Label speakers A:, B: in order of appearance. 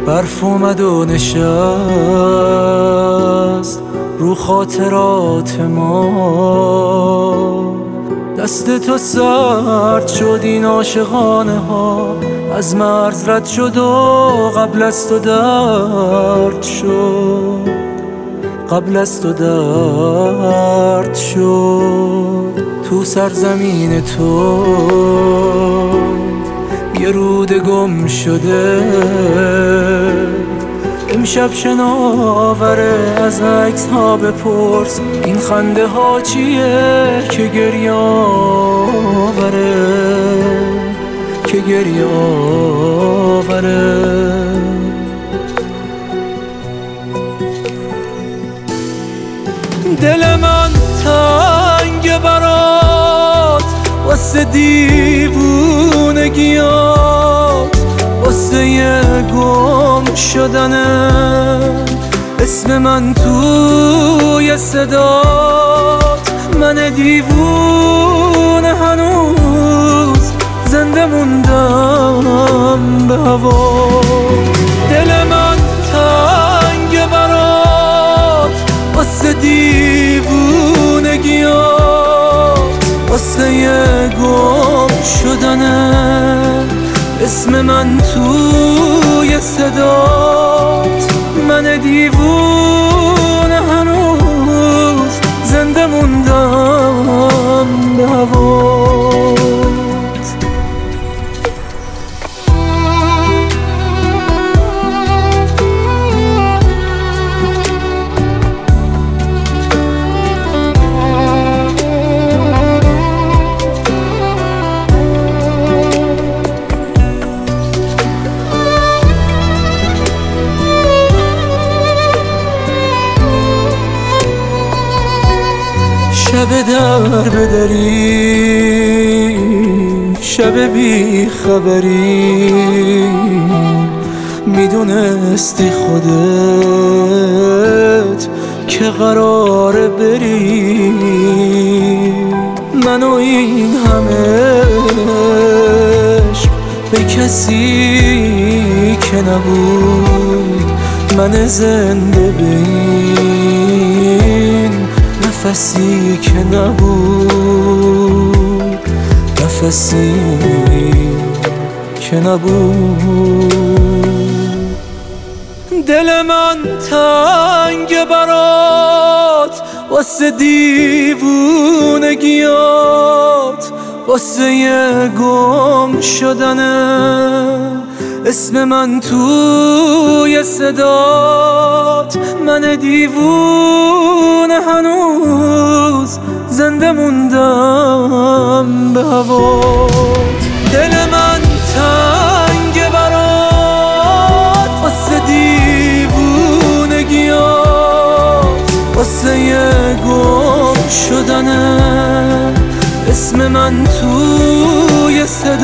A: برف اومد و نشست رو خاطرات ما. دست تو سرد شد این عاشقانه ها، از مرز رد شد و قبل از تو درد شد، قبل از تو درد شد. تو سرزمین تو یه رود گم شده، امشب شناوره از عکس ها بپرس این خنده ها چیه که گریه آوره، که گریه آوره. دل من تنگ برات واسه دیوونگیات، واسه یه گم شدنه اسم من توی صدات. من دیوونه هنوز زنده موندم به هوا. دل من تنگ برات واسه دیوونگیات، واسه یه گم شدنه اسم من توی صدات. من دیوونه هنوز زنده موندم به هوات. شب در بدری، شب بی خبری، میدونستی خودت که قراره بری. من و این همه عشق به کسی که نبود، من زنده بین نفسی که نبود، نفسی که نبود. دل من تنگ برات واسه دیوونگیات، واسه یه گم شدنه اسم من توی صدات. من دیوونه هنوز زنده موندم به هوات. دل من تنگ برات واسه دیوونگیات، واسه یه گم شدنه اسم من توی صدات.